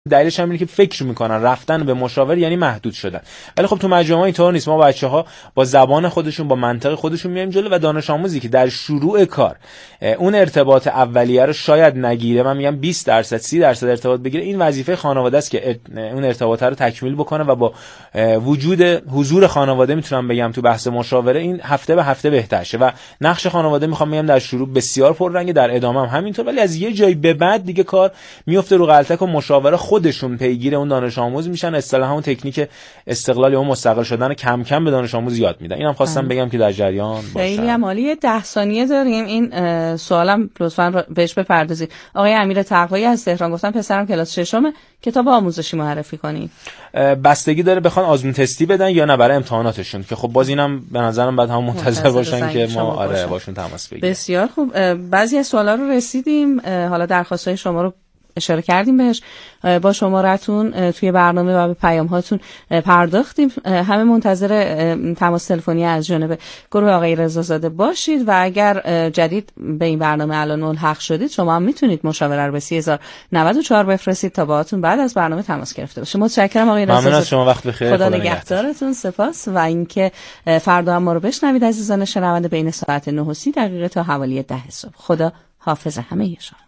دلیلش هم اینه که فکر میکنن رفتن به مشاور یعنی محدود شدن. ولی خب تو مجامع اینطور نیست. ما بچه‌ها با زبان خودشون، با منطق خودشون میایم جلو و دانش آموزی که در شروع کار اون ارتباط اولیه رو شاید نگیره، من میگم 20% 30% ارتباط بگیره، این وظیفه خانواده است که اون ارتباط رو تکمیل بکنه و با وجود حضور خانواده میتونم بگم تو بحث مشاوره این هفته به هفته بهتر شه و نقش خانواده میخوام بگم در شروع بسیار پررنگه، در ادامه هم همینطور، ولی از یه جایی به بعد دیگه کار میفته رو غلطک و مشاوره خودشون پیگیر اون دانش آموز میشن، اصطلاحاً اون تکنیک استقلال یا مستقل شدن کم کم به دانش آموز یاد میدن. اینم خواستم بگم که در جریان باشه. خیلی عالیه. 10 ثانیه داریم. این سوالم لطفاً بهش بپردازید. آقای امیر تقوایی از تهران گفتن پسرم کلاس 6 کتاب آموزشی معرفی کنین. بستگی داره بخوان آزمون تستی بدن یا نه برای امتحاناتشون، که خب باز اینم به نظرم بعد هم منتظر باشن که ما باشون تماس بگیریم. بسیار خوب. بعضی از سوالا رو رسیدیم، حالا درخواستای شما رو اشاره کردیم بهش، با شماره‌تون توی برنامه و به پیام‌هاتون پرداختیم. همه منتظر تماس تلفنی از جانب گروه آقای رضازاده باشید و اگر جدید به این برنامه الان ملحق شدید شما هم میتونید مشاوره رو به 3094 بفرستید تا باهاتون بعد از برنامه تماس گرفته بشه. متشکرم آقای رضازاده. ممنون از شما، وقت بخیر. خدا نگهدارتون. سپاس. و اینکه فردا هم ما رو بشنوید عزیزان شنونده بین ساعت 9:30 تا حوالی 10 صبح. خدا حافظ همه شما.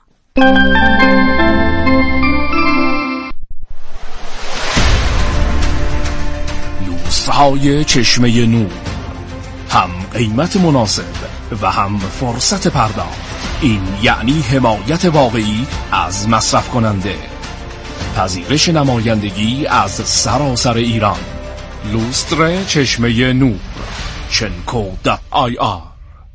لوسترهای چشمه نور، هم قیمت مناسب و هم فرصت پرداخت. این یعنی حمایت واقعی از مصرف کننده، پذیرش نمایندگی از سراسر ایران. لوستر چشمه نور، chenko.ir.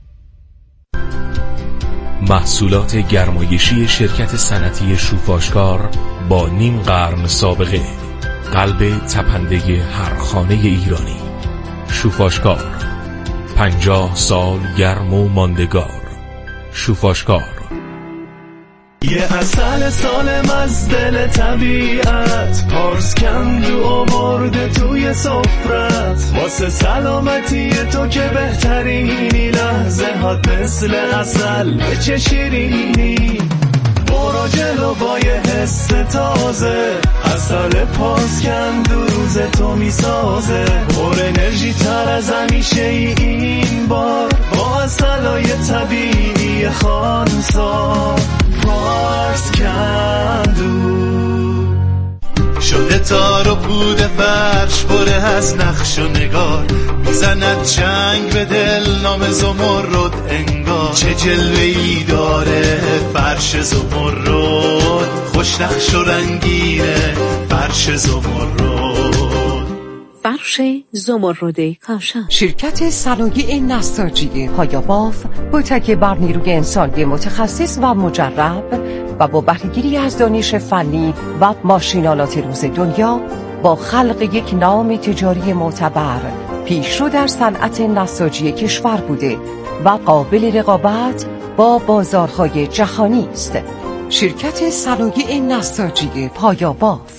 محصولات گرمایشی شرکت صنعتی شوفاشکار با نیم قرن سابقه، قلب تپنده هر خانه ایرانی. شوفاشکار، 50 سال گرم و ماندگار. شوفاشکار. یه عسل سالم از دل طبیعت، پارس کندو آورده توی سفرت، واسه سلامتی تو که بهترینی، لحظه هات مثل عسل چه شیرینی. برو جلو با یه حس تازه، عسل پارس کندو روز تو میسازه، پر انرژی تر از همیشه این بار، با عسلای طبیعی خانسار. پارس کندو شده تار و پود فرش، بره از نقش و نگار، میزند جنگ به دل نام زمرد انگار. چه جلوه‌ای داره فرش زمرد، خوش نقش و رنگینه فرش زمرد. فرش زمرد کاشان. شرکت صنایع نساجی پایاباف با تکیه بر نیروی انسانی متخصص و مجرب و با بهره‌گیری از دانش فنی و ماشینالات روز دنیا، با خلق یک نام تجاری معتبر پیشرو در صنعت نساجی کشور بوده و قابل رقابت با بازارهای جهانی است. شرکت صنایع نساجی پایاباف.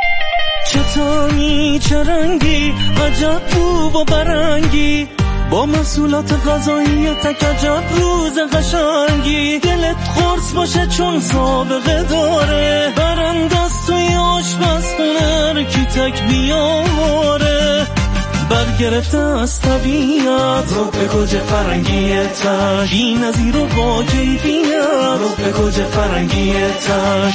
چطوری چه رنگی عجب رو و برنگی، با محصولات غذایی تک عجب روز قشنگی. دلت خورس باشه چون سابقه داره، برانداز توی آشپزخونه کی تک بیاره. برگرفته از طبیعت رو به گوجه فرنگیتش، بی نظیر و با کیفیت رو به گوجه فرنگیتش.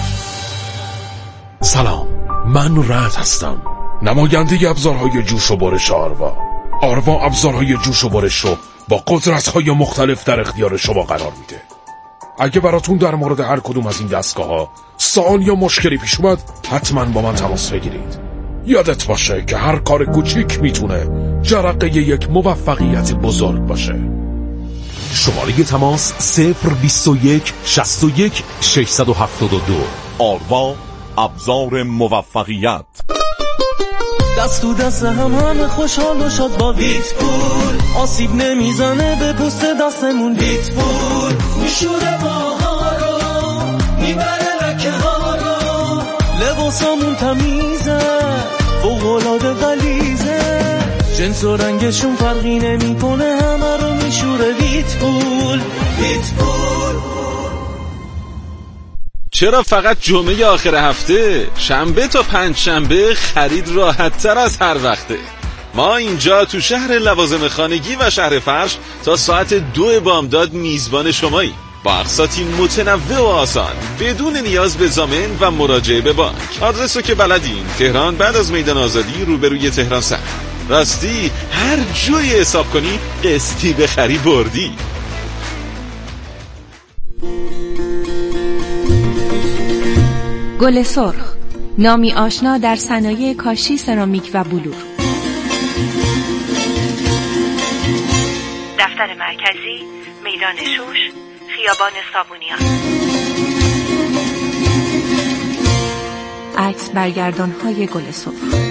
سلام، من رعد هستم، نماینده ابزارهای جوش و برش آروا. آروا ابزارهای جوش و برش رو با قدرت‌های مختلف در اختیار شما قرار میده. اگه براتون در مورد هر کدوم از این دستگاه‌ها سوال یا مشکلی پیش اومد، حتما با من تماس بگیرید. یادت باشه که هر کار کوچیک میتونه جرقه یک موفقیت بزرگ باشه. شماره تماس 021 61 672. آروا، ابزار موفقیت. دست تو دست همه خوشحال و شاد با ویتپول، آسیب نمیزنه به پوست دستمون. ویتپول میشوره ماها رو، میبره لکه ها رو، لباسامون تمیزه فوق‌العاده غلیظه، جنس و رنگشون فرقی نمیکنه، همه رو میشوره ویتپول. ویتپول چرا فقط جمعه آخر هفته؟ شنبه تا پنجشنبه خرید راحت تر از هر وقته. ما اینجا تو شهر لوازم خانگی و شهر فرش تا ساعت 2 بامداد میزبان شماییم، با اقساطی متنوع و آسان بدون نیاز به ضامن و مراجعه به بانک. آدرسو که بلدین، تهران بعد از میدان آزادی روبروی تهران سر. راستی هر جوی حساب کنی قسطی بخری بردی. گل سرخ، نامی آشنا در صنایع کاشی، سرامیک و بلور. دفتر مرکزی، میدان شوش، خیابان صابونیان. عکس برگردان‌های گل سرخ.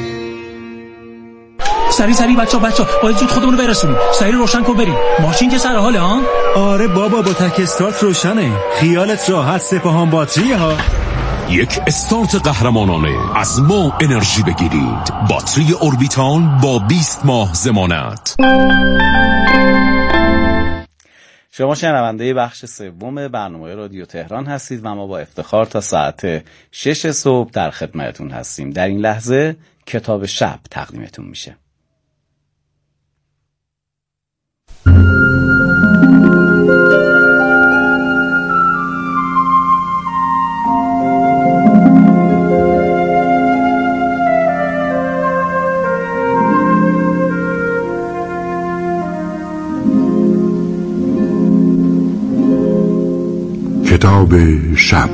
سری بچا باید زود خودمون رو برسونیم. سری روشن کن بریم. ماشین که سر حاله ها؟ آره بابا، با تک استارت روشنه. خیالت راحت، سپاهان باتری ها. یک استارت قهرمانانه از ما انرژی بگیرید. باتری اوربیتال با 20 ماه ضمانت. شما شنونده بخش سوم برنامه رادیو تهران هستید و ما با افتخار تا ساعت 6 صبح در خدمتتون هستیم. در این لحظه کتاب شب تقدیمتون میشه. کتاب شب.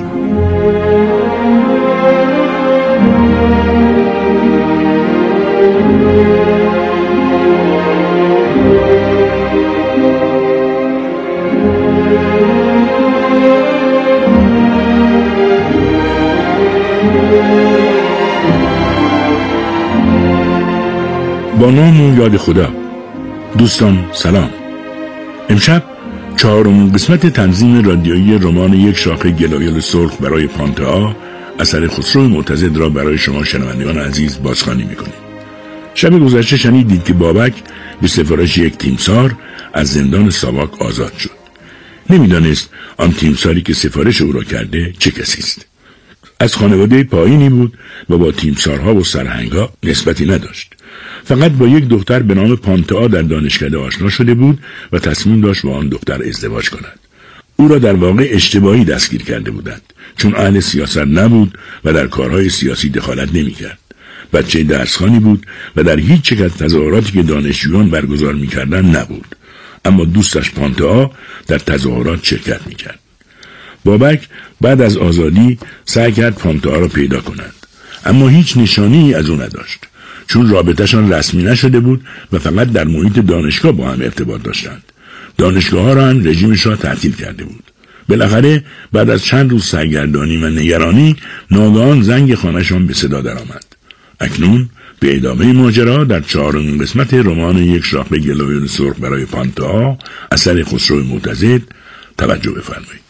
با نام و یاد خدا. دوستان سلام. امشب 4مین قسمت تنظیم رادیویی رمان یک شاخه گلایل سرخ برای پانتا اثر خسرو معتضد را برای شما شنوندگان عزیز بازخوانی می‌کنیم. شب گذشته شنیدید که بابک به سفارش یک تیمسار از زندان ساواک آزاد شد. نمی‌دانست آن تیمساری که سفارش او را کرده چه کسی است. از خانواده پایینی بود و با تیمسارها و سرهنگ‌ها نسبتی نداشت. فقط با یک دختر به نام پانتا در دانشکده آشنا شده بود و تصمیم داشت با آن دختر ازدواج کند. او را در واقع اشتباهی دستگیر کرده بودند، چون اهل سیاست نبود و در کارهای سیاسی دخالت نمی‌کرد. بچه درسخوانی بود و در هیچ یک از تظاهراتی که دانشجویان برگزار می‌کردند نبود، اما دوستش پانتا در تظاهرات شرکت می‌کرد. بابک بعد از آزادی سعی کرد پانتا را پیدا کند، اما هیچ نشانی از او نداشت، چون رابطه‌شان رسمی نشده بود و فقط در محیط دانشگاه با هم ارتباط داشتند. دانشگاه‌ها را هم رژیم شاه تعطیل کرده بود. بالاخره بعد از چند روز سرگردانی و نگرانی ناگهان زنگ خانه‌شان به صدا درآمد. اکنون به ادامه ماجرا در 4مین قسمت رمان یک شاخه گلایل سرخ برای پانتا اثر خسرو معتضد توجه بفرمایید.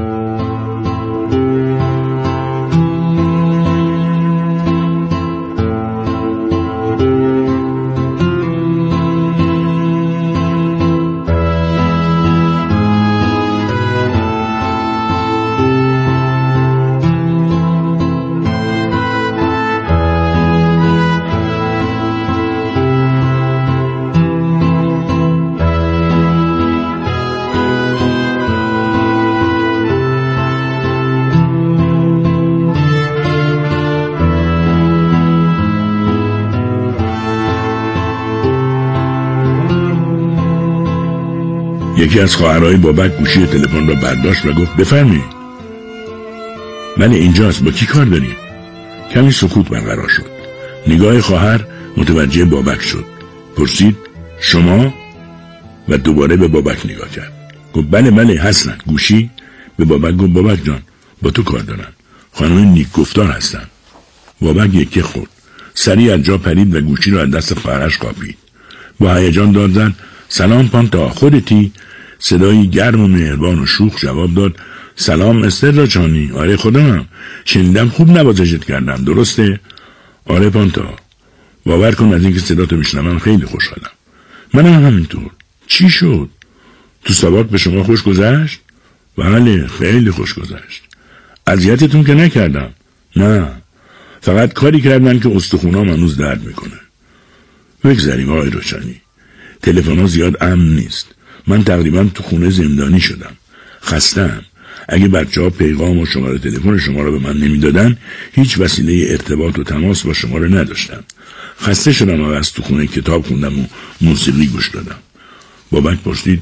یکی از خواهرای بابک گوشی تلفن را برداشت و گفت بفرمایید. بله اینجاست، با کی کار داری؟ کمی سکوت برقرار شد. نگاه خواهر متوجه بابک شد. پرسید شما؟ و دوباره به بابک نگاه کرد. گفت بله هستن. گوشی؟ به بابک گفت بابک جان با تو کار دارن. خانم نیک گفتار هستن. بابک یکی خورد. سریع از جا پرید و گوشی را از دست خواهرش قاپید. با هیجان داد زد سلام پانتا، خودتی؟ صدایی گرم و مهربان و شوخ جواب داد سلام استر راجانی. آره خودمم. شنیدم خوب نوازشت کردم، درسته؟ آره پانتا. باور کن از اینکه صداتو میشنوم خیلی خوشحالم. منم همینطور. چی شد؟ تو ساواک به شما خوش گذشت؟ بله خیلی خوش گذشت. اذیتتون که نکردم، نه، فقط کاری کردن که استخونام هنوز درد میکنه. بگذاریم آقای روشنی، تلفن‌ها زیاد امن نیست. من تقریبا تو خونه زندانی شدم، خسته‌ام. اگه بچه‌ها پیغام و شماره تلفن شما رو به من نمیدادن، هیچ وسیله ارتباط و تماس با شما رو نداشتم. خسته شدم و از تو خونه کتاب خوندم و موسیقی گوش دادم. بابک پرسید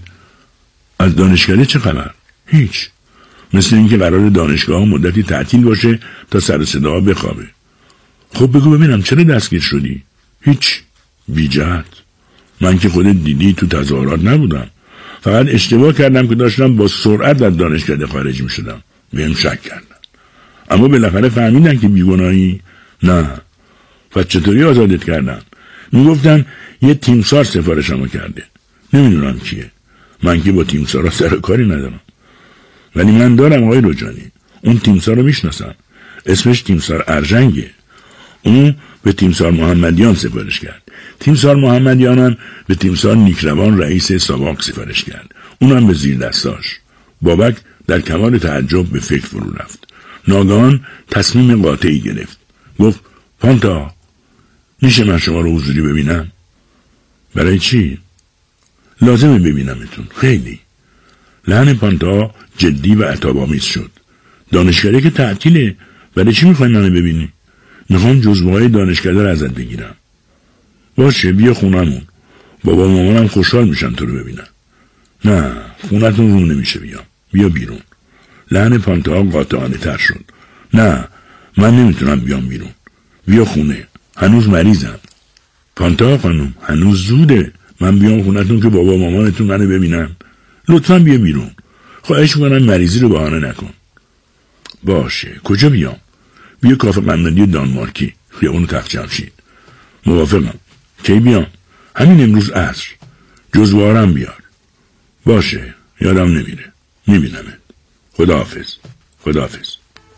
از دانشکده چه خبر؟ هیچ. مثل اینکه قرار دانشگاه مدتی تعطیل باشه تا سر صدا بخوابه. خب بگو ببینم چرا دستگیر شدی؟ هیچ، بی جهت. من که خودت دیدی تو تظاهرات نبودم، فقط اشتباه کردم که داشتم با سرعت از دانشکده خارج می شدم. بهم شک کردن، اما بالاخره فهمیدن که بیگناهی. نه. پس چطوری آزادت کردن؟ میگفتن یه تیمسار سفارشمو کرده، نمیدونم کیه. من که با تیمسارا سر کاری ندارم، ولی من دارم آقای رجانی. اون تیمسار رو میشناسم، اسمش تیمسار ارژنگه. اون به تیمسار محمدیان سفارش کرد، تیمسار محمدیان هم به تیمسار نیکروان رئیس ساواک سفارش کرد، اونم به زیر دستاش. بابک در کمال تعجب به فکر فرو رفت. ناگهان تصمیم قاطعی گرفت. گفت پانتا، میشه من شما رو حضوری ببینم؟ برای چی؟ لازمه ببینمتون، خیلی. لحن پانتا جدی و عتاب‌آمیز شد. دانشکده که تعطیله، برای چی میخوای منو ببینی؟ میخوام جزوه‌های دانشکده رو ازت بگیرم. باشه، بیا خونمون، بابا مامانم خوشحال میشن تو رو ببینن. نه، خونتون رو نمیشه بیام، بیا بیرون. لحن پانتا قاطعانه تر شد. نه، من نمیتونم بیام بیرون، بیا خونه، هنوز مریضم. پانتا خانم، هنوز زوده، من بیام خونتون که بابا مامانتون منو ببینن؟ لطفاً بیا بیرون، خواهش میکنم مریضی رو بهانه نکن. باشه، کجا بیام؟ بیا کافه قندلی دانمارکی، خیابون تخت جمشید. موافقم. کی بیام؟ همین امروز عصر. جزوارم بیار. باشه، یادم نمیره. میبینمت. خداحافظ. خداحافظ.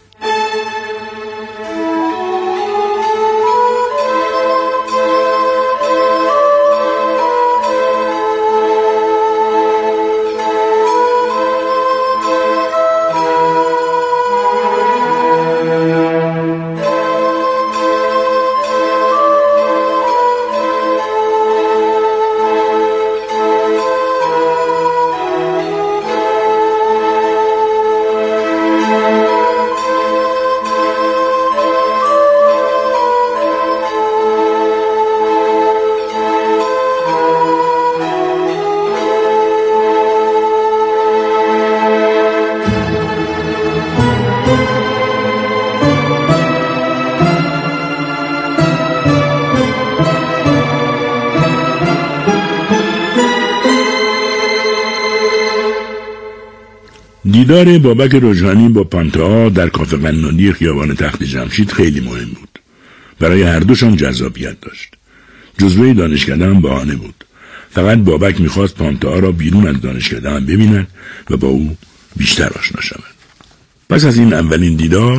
دیدار بابک رجحانی با پانتا در کافه قنادی خیابان تخت جمشید خیلی مهم بود. برای هر دوشان جذابیت داشت. جزوه دانشکده هم بهانه بود. فقط بابک میخواست پانتا را بیرون از دانشکده هم ببیند و با او بیشتر آشنا شود. پس از این اولین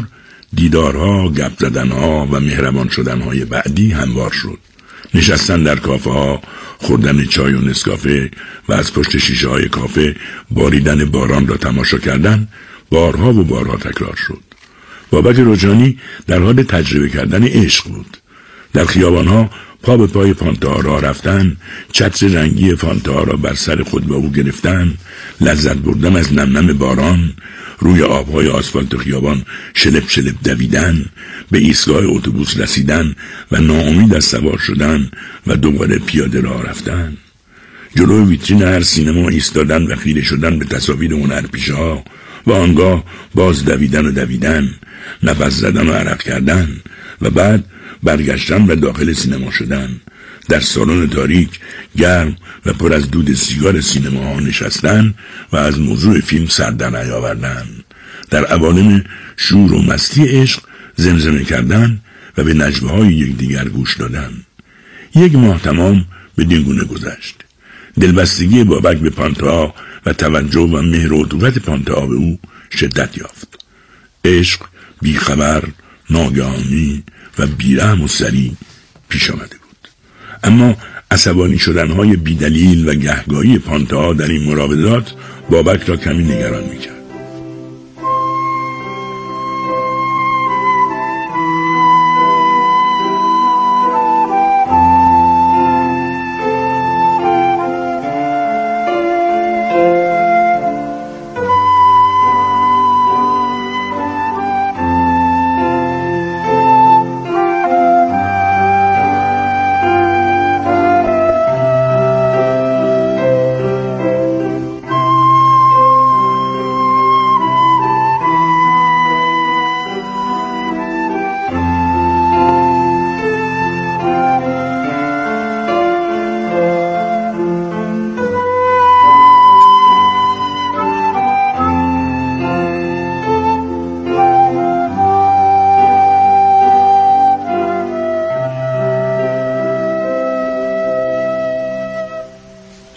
دیدارها، گپ زدنها و مهربان شدنهای بعدی هموار شد. نشستن در کافه ها، خوردن چای و نسکافه و از پشت شیشه های کافه باریدن باران را تماشا کردن بارها و بارها تکرار شد. بابک رجحانی در حال تجربه کردن عشق بود. در خیابانها پا به پای پانتا را رفتن، چتر رنگی پانتا را بر سر خود با او گرفتن، لذت بردن از نمنم باران، روی آبهای آسفالت خیابان شلپ شلپ دویدن، به ایستگاه اتوبوس رسیدن و ناامید از سوار شدن و دوباره پیاده راه رفتن. جلوی ویترین هر سینما ایستادن و خیره شدن به تصاویر هنرپیشه‌ها و آنگاه باز دویدن، نفس زدن و عرق کردن و بعد برگشتن و داخل سینما شدن. در سالن تاریک گرم و پر از دود سیگار سینماها نشستن و از موضوع فیلم سر در نیاوردن. در عوالم شور و مستی عشق زمزمه کردن و به نجوه‌های یکدیگر گوش دادن. 1 ماه تمام به دینگونه گذشت. دلبستگی بابک به پانتا و توجه و مهر و عطوفت پانتا به او شدت یافت. عشق بیخبر، ناگهانی و بیرحم و سریع پیش آمده بود. اما عصبانی شدنهای بیدلیل و گهگاهی پانتا در این مراودات بابک را کمی نگران میکرد.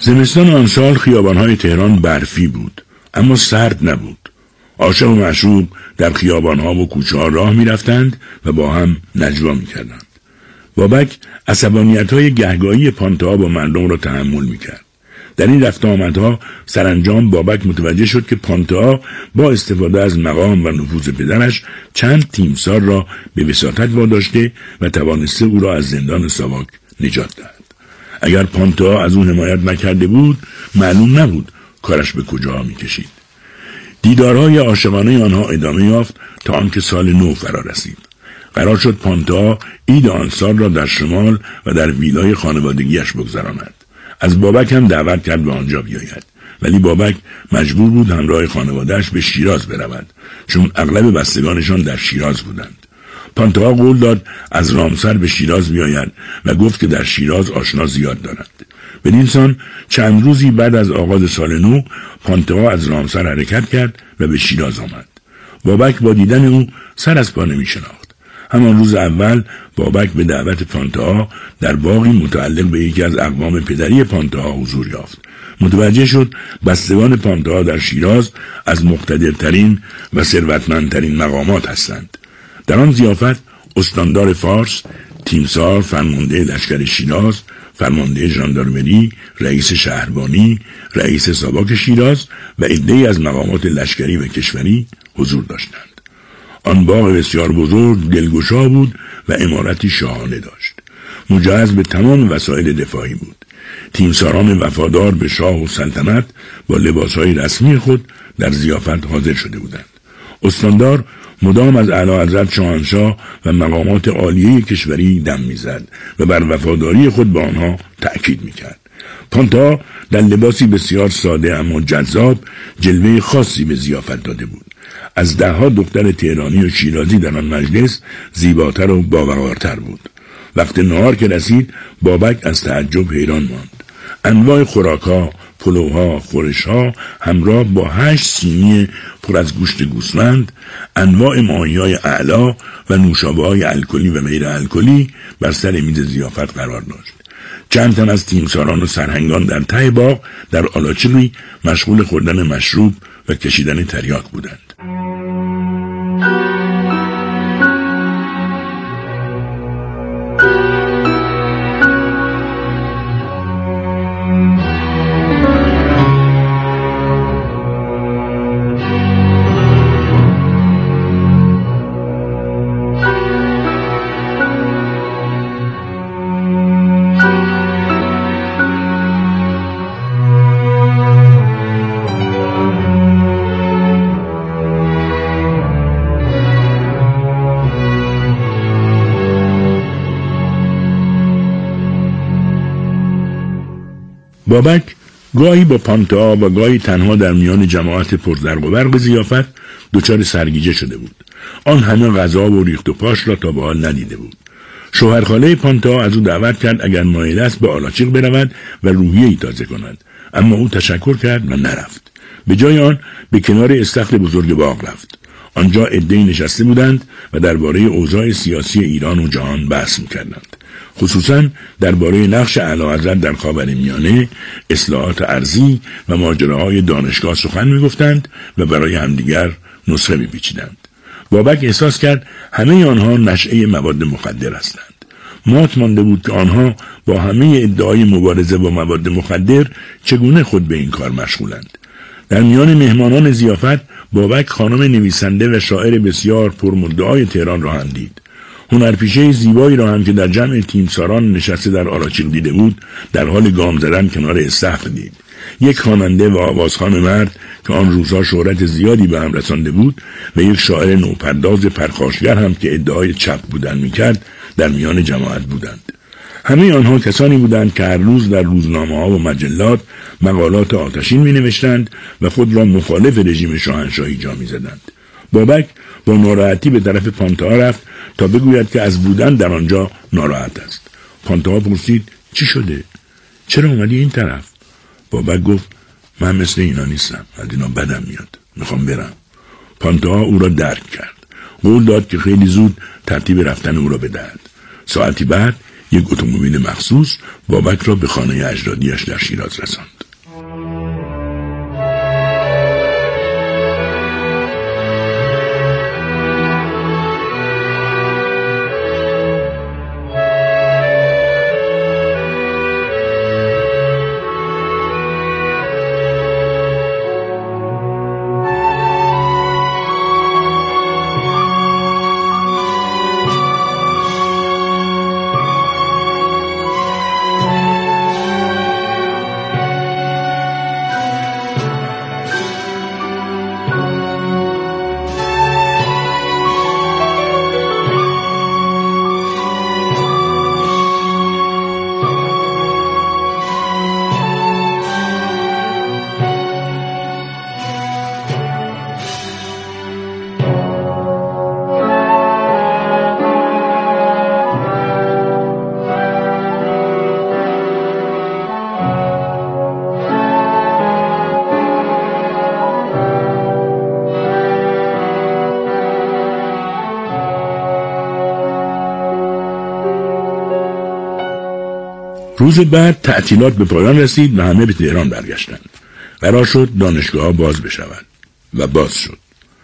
زمستان آن سال خیابان‌های تهران برفی بود، اما سرد نبود. عاشق و معشوق در خیابان‌ها و کوچه‌ها راه می‌رفتند و با هم نجوا می‌کردند. بابک عصبانیت‌های گهگاهی پانته‌ها با مردم را تحمل می‌کرد. در این رفت آمدها سرانجام بابک متوجه شد که پانته‌ها با استفاده از مقام و نفوذ پدرش چند تیمسار را به وساطت واداشته و توانسته او را از زندان ساواک نجات دهد. اگر پانته‌ها از او حمایت نکرده بود، معلوم نبود کارش به کجا می‌کشید. دیدارهای عاشقانه آنها ادامه یافت تا آنکه سال نو فرا رسید. قرار شد پانته‌ها عید آن سال را در شمال و در ویلای خانوادگیش بگذراند. از بابک هم دعوت کرد به آنجا بیاید، ولی بابک مجبور بود همراه خانواده‌اش به شیراز برود، چون اغلب بستگانشان در شیراز بودند. پانته‌ها قول داد از رامسر به شیراز بیاید و گفت که در شیراز آشنا زیاد دارد. بدین سان چند روزی بعد از آغاز سال نو پانته‌ها از رامسر حرکت کرد و به شیراز آمد. بابک با دیدن او سر از پا نمی‌شناخت. همان روز اول بابک به دعوت پانته‌ها در باغی متعلق به یکی از اقوام پدری پانته‌ها حضور یافت. متوجه شد بستگان پانته‌ها در شیراز از مقتدرترین و ثروتمندترین مقامات هستند. در آن ضیافت استاندار فارس، تیمسار، فرمانده لشکر شیراز، فرمانده ژاندارمری، رئیس شهربانی، رئیس ساواک شیراز و عده‌ای از مقامات لشکری و کشوری حضور داشتند. آن باغ بسیار بزرگ دلگشا بود و عمارتی شاهانه داشت. مجهز به تمام وسایل دفاعی بود. تیمساران وفادار به شاه و سلطنت با لباسهای رسمی خود در ضیافت حاضر شده بودند. استاندار مدام از اعلیحضرت شاهنشاه و مقامات عالیه کشوری دم میزد و بر وفاداری خود به آنها تأکید میکرد. پانته‌ها در لباسی بسیار ساده اما جذاب جلوه خاصی به ضیافت داده بود. از ده‌ها دختر تهرانی و شیرازی در آن مجلس زیباتر و باوقارتر بود. وقت نهار که رسید بابک از تعجب حیران ماند. انواع خوراک‌ها، پلوها، خورش‌ها همراه با 8 سینی پر از گوشت گوسفند، انواع ماهی‌های اعلی و نوشابه‌های الکلی و غیر الکلی بر سر میز ضیافت قرار داشت. چند تن از تیمساران و سرهنگان در ته باغ در آلاچیقی مشغول خوردن مشروب و کشیدن تریاک بودند. بابک گاهی با پانته‌ها و گاهی تنها در میان جماعت پرزرق و برق ضیافت دچار سرگیجه شده بود. آن همه غذا و ریخت و پاش را تا به حال ندیده بود. شوهرخاله پانته‌ها از او دعوت کرد اگر مایل است به آلاچیق برود و روحیه‌ای تازه کند، اما او تشکر کرد و نرفت. به جای آن به کنار استخر بزرگ باغ رفت. آنجا عده‌ای نشسته بودند و درباره اوضاع سیاسی ایران و جهان بحث می‌کردند. خصوصاً درباره نقش اعلیحضرت در خاورمیانه، اصلاحات ارضی و ماجراهای دانشگاه سخن می‌گفتند و برای همدیگر نسخه می‌پیچیدند. بابک احساس کرد همه آنها نشأه مواد مخدر هستند. مات مانده بود که آنها با همه ادعای مبارزه با مواد مخدر چگونه خود به این کار مشغولند. در میان مهمانان ضیافت بابک خانم نویسنده و شاعر بسیار پرمدعای تهران را هم دید. هنرپیشه زیبایی را هم که در جمع تیمساران نشسته در آلاچیق دیده بود در حال گام زدن کنار استخر دید. یک خواننده و آوازخوان مرد که آن روزها شهرت زیادی به هم رسانده بود و یک شاعر نوپرداز پرخاشگر هم که ادعای چپ بودن میکرد در میان جماعت بودند. همه آنها کسانی بودند که هر روز در روزنامه‌ها و مجلات مقالات آتشین می‌نوشتند و خود را مخالف رژیم شاهنشاهی جا می‌زدند. بابک با ناراحتی به طرف پانته‌ها رفت تا بگوید که از بودن در آنجا ناراحت است. پانته‌ها پرسید چی شده؟ چرا اومدی این طرف؟ بابک گفت من مثل اینا نیستم، از اینا بدم میاد، میخوام برم. پانته‌ها او را درک کرد. قول داد که خیلی زود ترتیب رفتن او را بدهد. ساعتی بعد یک اتومبیل مخصوص بابک را به خانه اجدادیش در شیراز رساند. روز بعد تعطیلات به پایان رسید و همه به تهران برگشتند. قرار شد دانشگاه باز بشود و باز شد.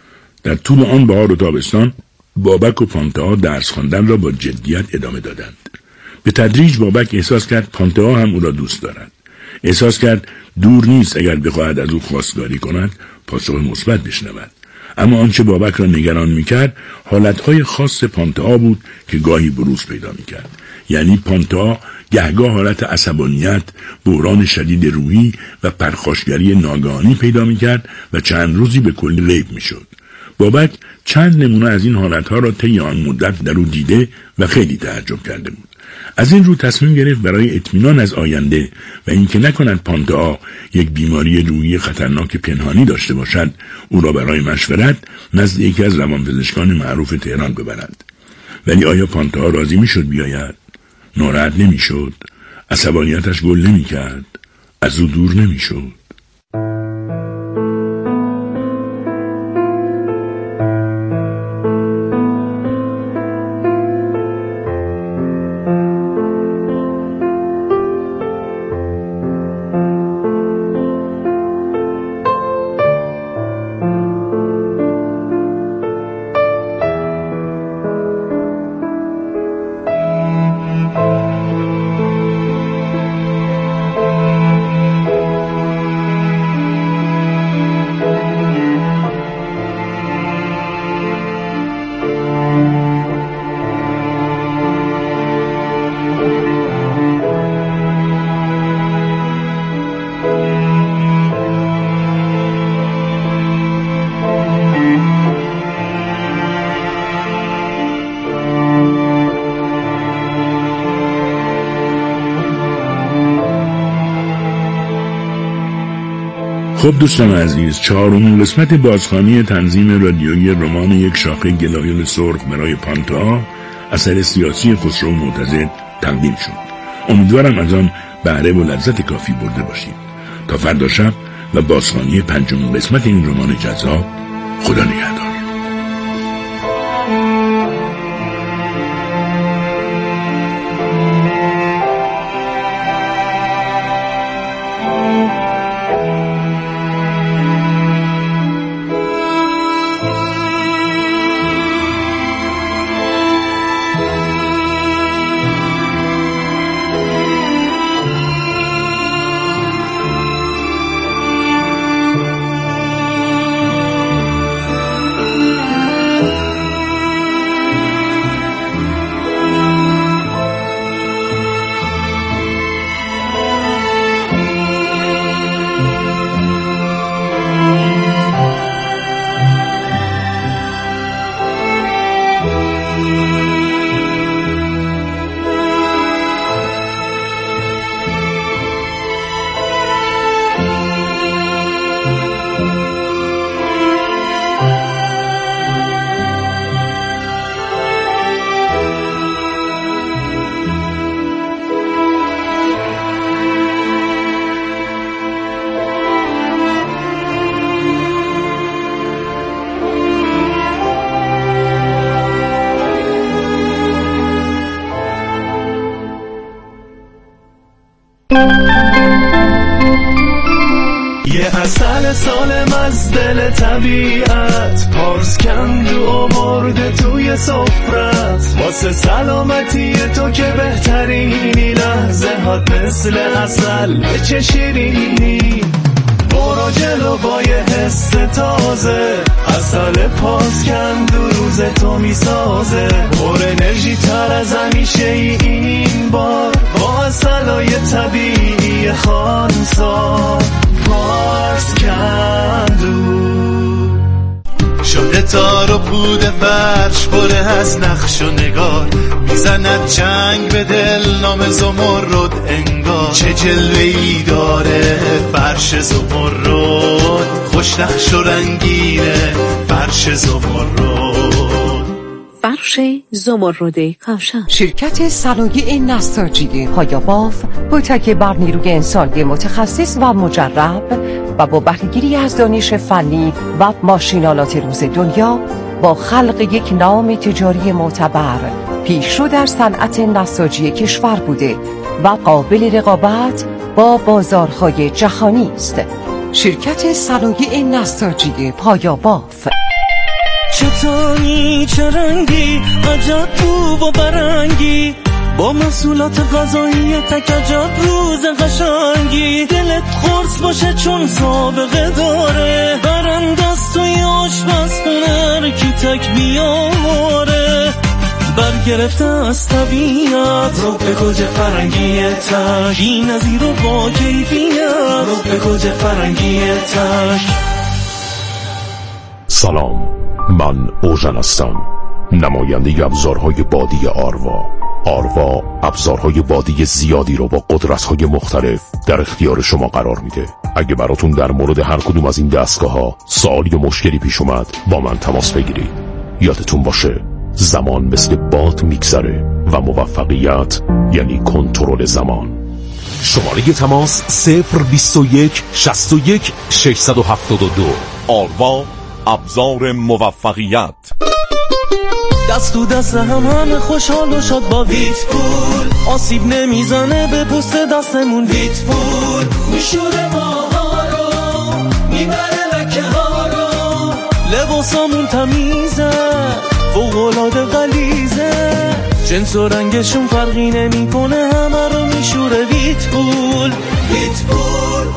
در طول آن بهار و تابستان بابک و پانته‌ها درس خواندن را با جدیت ادامه دادند. به تدریج بابک احساس کرد پانته‌ها هم او را دوست دارد. احساس کرد دور نیست اگر بخواهد از او خواستگاری کند پاسخ مثبت بشنود. اما آنچه بابک را نگران می‌کرد حالتهای خاص پانته‌ها بود که گاهی بروز پیدا می‌کرد. یعنی پانته‌ها گهگاه حالت عصبانیت، بحران شدید روحی و پرخاشگری ناگهانی پیدا می‌کرد و چند روزی به کلی غیب می‌شد. بابک چند نمونه از این حالتها را طی آن مدت در او دیده و خیلی تعجب کرده بود. از این رو تصمیم گرفت برای اطمینان از آینده و اینکه نکند پانته‌ها یک بیماری روحی خطرناک پنهانی داشته باشد، او را برای مشورت نزد یکی از روانپزشکان معروف تهران ببرند. ولی آیا پانته‌ها راضی می‌شد بیاید؟ ناراحت نمی‌شد؟ عصبانیتش گل نمی‌کرد؟ از او دور نمی‌شد؟ خب دوستان عزیز، چهارمین قسمت بازخوانی تنظیم رادیویی رمان یک شاخه گلایل سرخ برای پانته‌ها اثر سیاسی خسرو معتضد تقدیم شد. امیدوارم از آن بهره و لذت کافی برده باشید. تا فردا شب و بازخوانی پنجمین قسمت این رمان جذاب، خدا نگهدار. یه اصل سالم از دل طبیعت پارس کند و آورده توی سفرت واسه سلامتی تو که بهترینی لحظه هات مثل اصل چه شیرینی برو جلو با یه حس تازه اصل پارس کند و روز تو میسازه پر انرژی تر از همیشه این بار با اصلای طبیعی خانسار پارس کندو شده تار و پود فرش پره از نقش و نگار میزند چنگ به دل نام زمرد انگار چه جلوه‌ای داره فرش زمرد خوش نقش و رنگینه فرش زمرد فرش زمرد کاشان. شرکت صنایع نساجی پایاباف با تکیه بر نیروی انسانی متخصص و مجرب و با بهره‌گیری از دانش فنی و ماشینالات روز دنیا با خلق یک نام تجاری معتبر پیشرو در صنعت نساجی کشور بوده و قابل رقابت با بازارهای جهانی است. شرکت صنایع نساجی پایاباف. چطانی چه رنگی عجب بو و برنگی با محصولات غذایی تک عجب روز قشنگی دلت خورس باشه چون سابقه داره برند از توی آشپزخونه کی تک بیاماره برگرفته از طبیعت رو به گوجه فرنگی تک بی نظیر و با کیفیت رو به گوجه فرنگی تک. سلام، من اوژن هستم، نماینده ابزارهای بادی آروا ابزارهای بادی زیادی رو با قدرت‌های مختلف در اختیار شما قرار میده. اگه براتون در مورد هر کدوم از این دستگاه‌ها سوالی یا مشکلی پیش اومد با من تماس بگیرید. یادتون باشه زمان مثل باد میگذره و موفقیت یعنی کنترل زمان. شماره تماس 021 61 672. آروا ابزار موفقیت. دست تو دست همه خوشحال و شاد با ویت پول آسیب نمیزنه به پوست دستمون ویت پول میشوره ماها رو میبره لکه ها رو لباسامون تمیزه فوق‌العاده غلیظه جنس و رنگشون فرقی نمیکنه همه رو میشوره ویت پول ویت پول.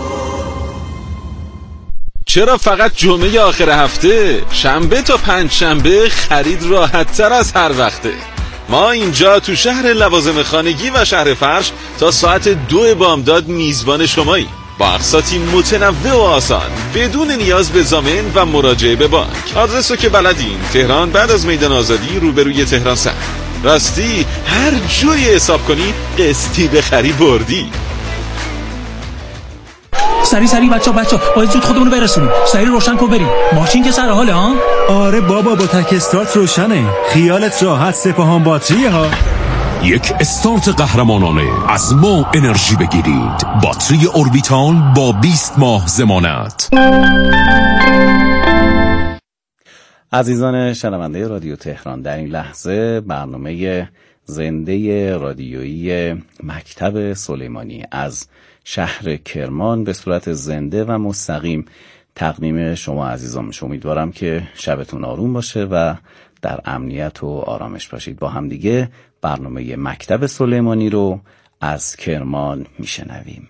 چرا فقط جمعه آخر هفته؟ شنبه تا پنجشنبه خرید راحت تر از هر وقته. ما اینجا تو شهر لوازم خانگی و شهر فرش تا ساعت 2 بامداد میزبان شمایی با اقساطی متنوع و آسان بدون نیاز به ضامن و مراجعه به بانک. آدرسو که بلدین، تهران بعد از میدان آزادی روبروی تهران سر. راستی هر جوری حساب کنی قسطی بخری بردی. سری بچا باید زود خودمونو برسونیم. سری روشن کن بریم. ماشین که سر حاله ها؟ آره بابا با تک استارت روشنه. خیالت راحت، سپاهان باتریه ها. یک استارت قهرمانانه از ما انرژی بگیرید. باتری اوربیتال با 20 ماه ضمانت. عزیزان شنونده رادیو تهران، در این لحظه برنامه زنده رادیویی مکتب سلیمانی از شهر کرمان به صورت زنده و مستقیم تقدیم شما عزیزان میشه. امیدوارم که شبتون آروم باشه و در امنیت و آرامش باشید. با هم دیگه برنامه مکتب سلیمانی رو از کرمان میشنویم.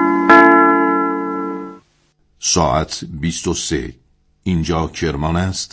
ساعت 23. اینجا کرمان است